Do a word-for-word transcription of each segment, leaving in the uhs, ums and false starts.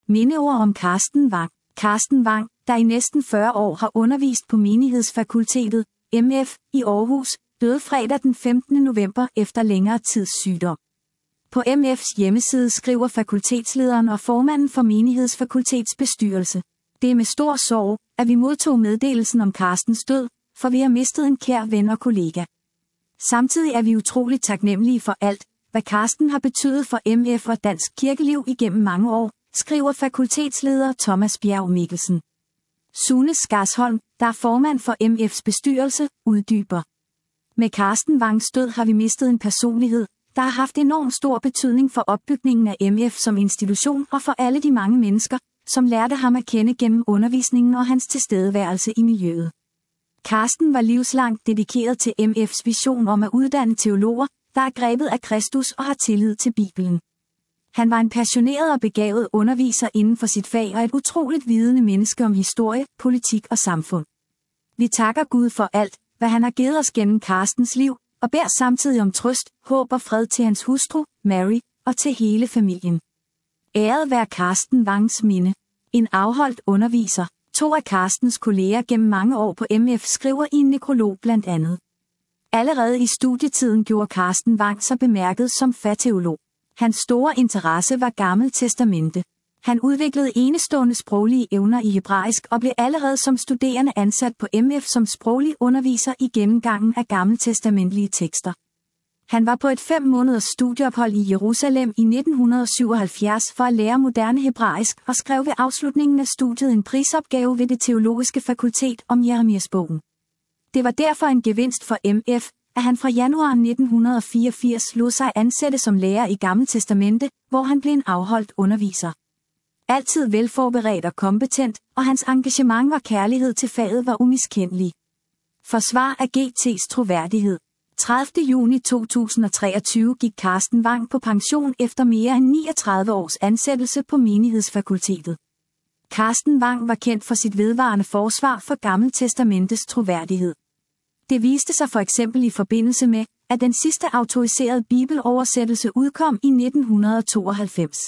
Mindeord om Carsten Wang. Carsten Wang, der i næsten fyrre år har undervist på Menighedsfakultetet, M F, i Aarhus, døde fredag den femtende november efter længere tids sygdom. På M F's hjemmeside skriver fakultetslederen og formanden for Menighedsfakultets bestyrelse: Det er med stor sorg, at vi modtog meddelelsen om Carstens død, for vi har mistet en kær ven og kollega. Samtidig er vi utroligt taknemmelige for alt, hvad Carsten har betydet for M F og dansk kirkeliv igennem mange år, skriver fakultetsleder Thomas Bjerg Mikkelsen. Sune Skarsholm, der er formand for M F's bestyrelse, uddyber: Med Carsten Wangs død har vi mistet en personlighed, der har haft enormt stor betydning for opbygningen af M F som institution og for alle de mange mennesker, som lærte ham at kende gennem undervisningen og hans tilstedeværelse i miljøet. Carsten var livslangt dedikeret til M F's vision om at uddanne teologer, der er grebet af Kristus og har tillid til Bibelen. Han var en passioneret og begavet underviser inden for sit fag og et utroligt vidende menneske om historie, politik og samfund. Vi takker Gud for alt, hvad han har givet os gennem Carstens liv, og beder samtidig om trøst, håb og fred til hans hustru, Mary, og til hele familien. Æret være Carsten Wangs minde. En afholdt underviser, to af Carstens kolleger gennem mange år på M F skriver i en nekrolog blandt andet: Allerede i studietiden gjorde Carsten Wang sig bemærket som fatteolog. Hans store interesse var Gammelt Testamente. Han udviklede enestående sproglige evner i hebraisk og blev allerede som studerende ansat på M F som sproglig underviser i gennemgangen af gammeltestamentlige tekster. Han var på et fem måneders studieophold i Jerusalem i nitten syvoghalvfjerds for at lære moderne hebraisk og skrev ved afslutningen af studiet en prisopgave ved det teologiske fakultet om Jeremias-bogen. Det var derfor en gevinst for M F, at han fra januar nitten fireogfirs lod sig ansætte som lærer i Gammelt Testamente, hvor han blev en afholdt underviser. Altid velforberedt og kompetent, og hans engagement og kærlighed til faget var umiskendelig. Forsvar af G T's troværdighed. tredivte juni to tusind og treogtyve gik Carsten Wang på pension efter mere end niogtredive års ansættelse på Menighedsfakultetet. Carsten Wang var kendt for sit vedvarende forsvar for Gammelt Testamentets troværdighed. Det viste sig for eksempel i forbindelse med, at den sidste autoriserede bibeloversættelse udkom i nitten tooghalvfems.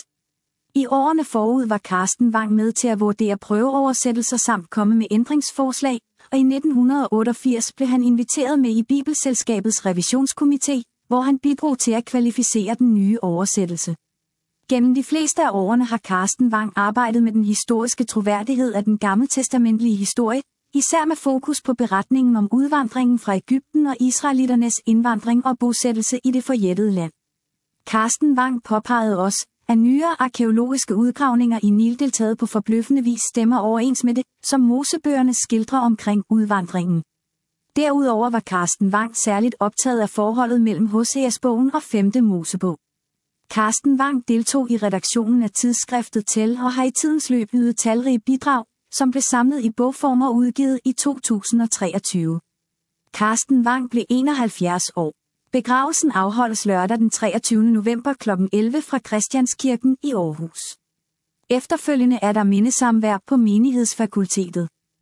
I årene forud var Carsten Wang med til at vurdere prøveoversættelser samt komme med ændringsforslag, og i nitten otteogfirs blev han inviteret med i Bibelselskabets revisionskomité, hvor han bidrog til at kvalificere den nye oversættelse. Gennem de fleste af årene har Carsten Wang arbejdet med den historiske troværdighed af den gammeltestamentlige historie, især med fokus på beretningen om udvandringen fra Egypten og israeliternes indvandring og bosættelse i det forjættede land. Carsten Wang påpegede også, at nyere arkæologiske udgravninger i Nildeltaget på forbløffende vis stemmer overens med det, som Mosebøgerne skildrer omkring udvandringen. Derudover var Carsten Wang særligt optaget af forholdet mellem Hoseas-bogen og femte Mosebog. Carsten Wang deltog i redaktionen af tidsskriftet Tæl og har i tidens løb ydet talrige bidrag, som blev samlet i bogform og udgivet i to tusind og treogtyve. Carsten Wang blev enoghalvfjerds år. Begravelsen afholdes lørdag den treogtyvende november klokken elleve fra Christianskirken i Aarhus. Efterfølgende er der mindesamvær på Menighedsfakultetet.